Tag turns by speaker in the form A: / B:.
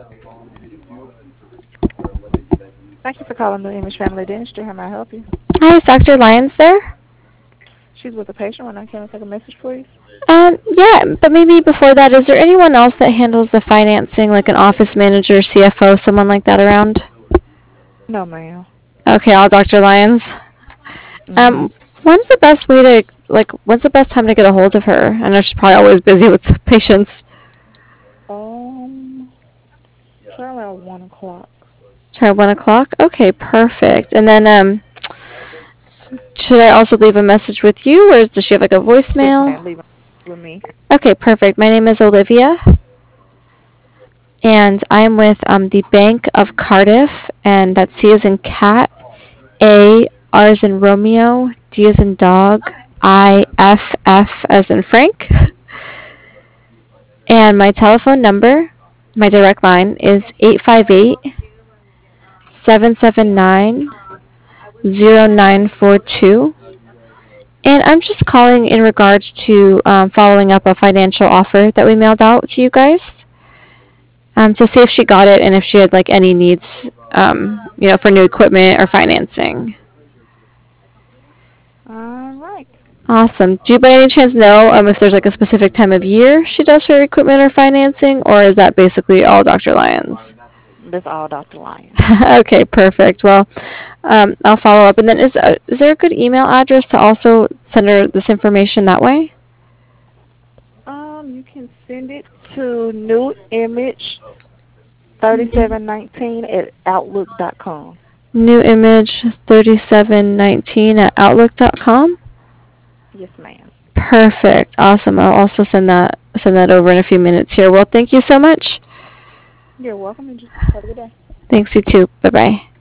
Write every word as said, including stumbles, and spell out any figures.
A: Thank you for calling the Image Family Dentistry. How may I help you?
B: Hi, is Doctor Lyons there?
A: She's with a patient. When I can I take a message, please?
B: Um, yeah, but maybe before that, is there anyone else that handles the financing, like an office manager, C F O, someone like that around?
A: No, ma'am.
B: Okay, all Doctor Lyons.
A: Mhm.
B: Um, when's the best way to, like, when's the best time to get a hold of her? I know she's probably always busy with patients.
A: Um, try around one o'clock.
B: Try one o'clock? Okay, perfect. And then, um, should I also leave a message with you, or does she have like a
A: Yes,
B: voicemail?
A: ma'am. Leave it with me.
B: Okay, perfect. My name is Olivia, and I'm with um, the Bank of Cardiff, and that's C as in cat, A, R as in Romeo, D as in dog, I, F, F as in Frank. And my telephone number, my direct line, is eight five eight, seven seven nine, zero nine four two. And I'm just calling in regards to um, following up a financial offer that we mailed out to you guys, um, to see if she got it and if she had like any needs, um, you know, for new equipment or financing.
A: All right.
B: Awesome. Do you by any chance know um, if there's like a specific time of year she does her equipment or financing, or is that basically all Doctor Lyons?
A: That's all, Doctor Lyons.
B: Okay, perfect. Well, um, I'll follow up. And then is uh, is there a good email address to also send her this information that way?
A: Um, you can send it to New Image thirty-seven nineteen at outlook dot com.
B: New image thirty-seven nineteen at outlook dot com.
A: Yes, ma'am.
B: Perfect. Awesome. I'll also send that send that over in a few minutes here. Well, thank you so much.
A: You're welcome, and just have a good day.
B: Thanks, you too. Bye bye.